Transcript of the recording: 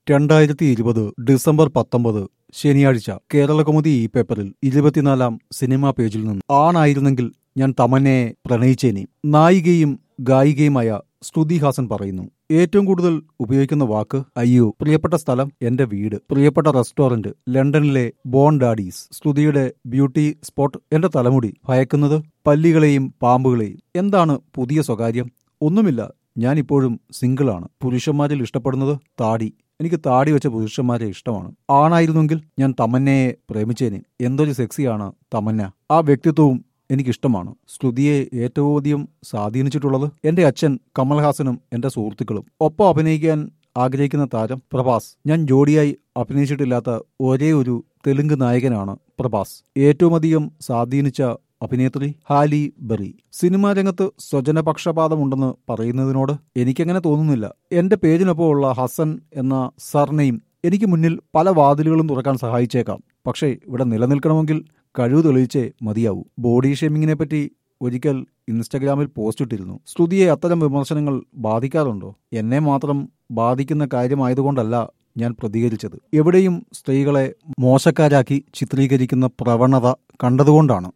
2020 December 19 ശനിയാഴ്ച കേരളകൗമുദി ഈ പേപ്പറിൽ 24-ാം സിനിമാ പേജിൽ നിന്ന് ആണായിരുന്നെങ്കിൽ ഞാൻ തമന്നയെ പ്രണയിച്ചേനെ. നായികയും ഗായികയുമായ ശ്രുതി ഹാസൻ പറയുന്നു. ഏറ്റവും കൂടുതൽ ഉപയോഗിക്കുന്ന വാക്ക് അയ്യോ. പ്രിയപ്പെട്ട സ്ഥലം എന്റെ വീട്. പ്രിയപ്പെട്ട റെസ്റ്റോറന്റ് ലണ്ടനിലെ ബോൺ ഡാഡീസ്. ശ്രുതിയുടെ ബ്യൂട്ടി സ്പോട്ട് എന്റെ തലമുടി. ഭയക്കുന്നത് പല്ലികളെയും പാമ്പുകളെയും. എന്താണ് പുതിയ സ്വകാര്യം? ഒന്നുമില്ല, ഞാൻ ഇപ്പോഴും സിംഗിളാണ്. പുരുഷന്മാരിൽ ഇഷ്ടപ്പെടുന്നത് താടി. എനിക്ക് താടി വെച്ച പുരുഷന്മാരെ ഇഷ്ടമാണ്. ആണായിരുന്നെങ്കിൽ ഞാൻ തമന്നയെ പ്രേമിച്ചേനെ. എന്തൊരു സെക്സിയാണ് തമന്ന. ആ വ്യക്തിത്വവും എനിക്കിഷ്ടമാണ്. ശ്രുതിയെ ഏറ്റവും അധികം സ്വാധീനിച്ചിട്ടുള്ളത് എന്റെ അച്ഛൻ കമൽഹാസനും എന്റെ സുഹൃത്തുക്കളും. ഒപ്പം അഭിനയിക്കാൻ ആഗ്രഹിക്കുന്ന താരം പ്രഭാസ്. ഞാൻ ജോഡിയായി അഭിനയിച്ചിട്ടില്ലാത്ത ഒരേ ഒരു തെലുങ്ക് നായകനാണ് പ്രഭാസ്. ഏറ്റവും അധികം സ്വാധീനിച്ച അഭിനേത്രി ഹാലി ബെറി. സിനിമാ രംഗത്ത് സ്വജനപക്ഷപാതമുണ്ടെന്ന് പറയുന്നതിനോട് എനിക്കങ്ങനെ തോന്നുന്നില്ല. എന്റെ പേജിനൊപ്പമുള്ള ഹസൻ എന്ന സർനെയിം എനിക്ക് മുന്നിൽ പല വാതിലുകളും തുറക്കാൻ സഹായിച്ചേക്കാം. പക്ഷേ ഇവിടെ നിലനിൽക്കണമെങ്കിൽ കഴിവ് തെളിയിച്ചേ മതിയാവൂ. ബോഡി ഷേമിങ്ങിനെ പറ്റി ഒരിക്കൽ ഇൻസ്റ്റഗ്രാമിൽ പോസ്റ്റ് ഇട്ടിരുന്നു. ശ്രുതിയെ അത്തരം വിമർശനങ്ങൾ ബാധിക്കാറുണ്ടോ? എന്നെ മാത്രം ബാധിക്കുന്ന കാര്യമായതുകൊണ്ടല്ല ഞാൻ പ്രതികരിച്ചത്. എവിടെയും സ്ത്രീകളെ മോശക്കാരാക്കി ചിത്രീകരിക്കുന്ന പ്രവണത കണ്ടതുകൊണ്ടാണ്.